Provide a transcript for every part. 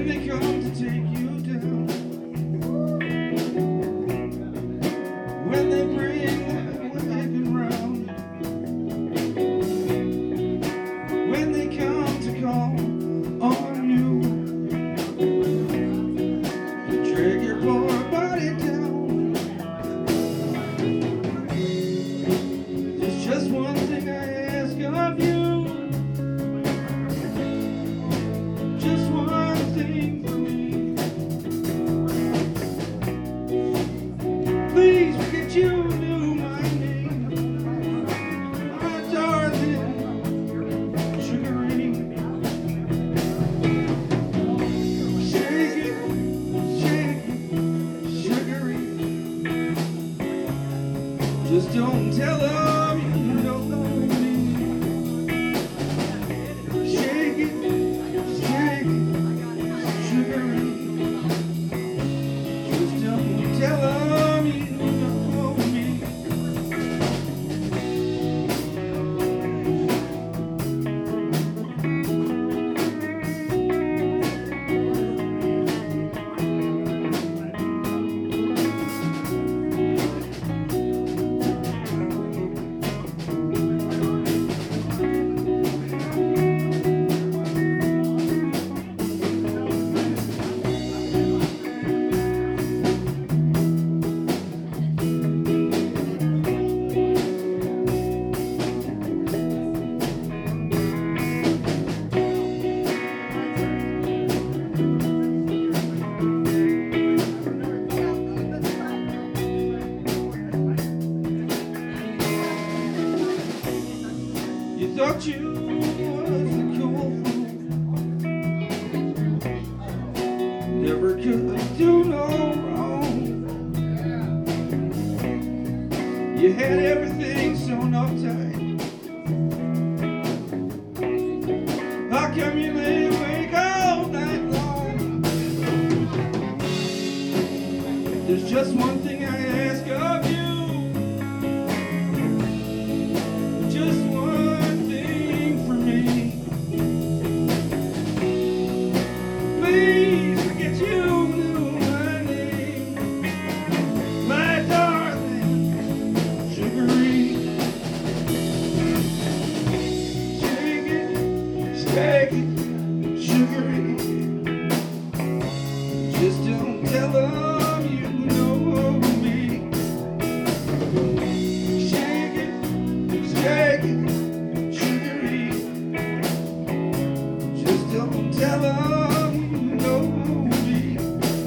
when they come to take you down, when they bring that wagon round, when they come to call on you, drag your poor body down. There's just one thing I ask of you, just one thing for me. Please forget you knew my name, my darling Sugarine. Shake it, Sugarine. Just don't tell them you don't know me. Shake it, Sugarine. Just don't tell them you don't know me. You thought you was a cool fool, never could do no wrong. You had everything sewn up tight. How come you lay awake all night long? There's just one thing I ask of you, just one thing for me. Please forget you knew my name, my darling Sugarine. Shake it, Sugarine. Just don't tell them you know me. Shake it, Sugarine. Just don't tell them you know me.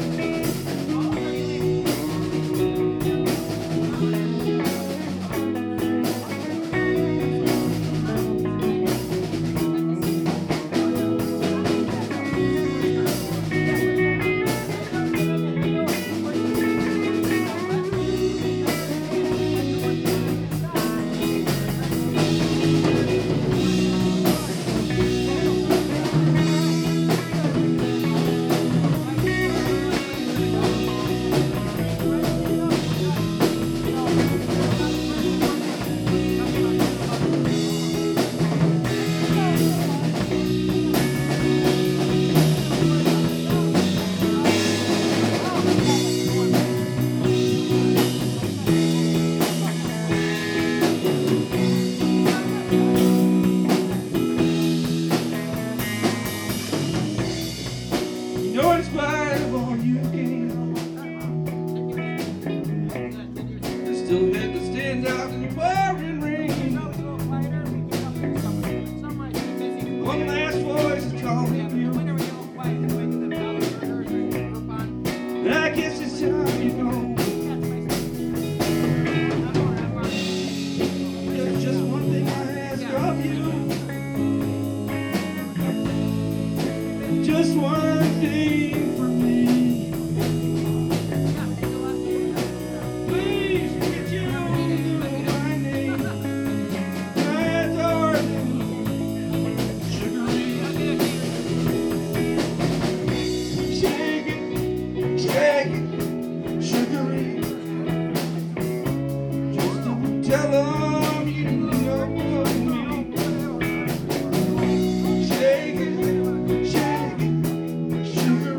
You know in spite of all you gain, you still had to stand out in the pouring rain. One last voice is calling you, and I guess it's time you know. There's just one thing I ask of you, just one thing for me. Please forget you knew my name, my darling Sugarine. Shake it, Sugarine. Just don't tell them you know me. Shake it, sugar.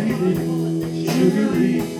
sugary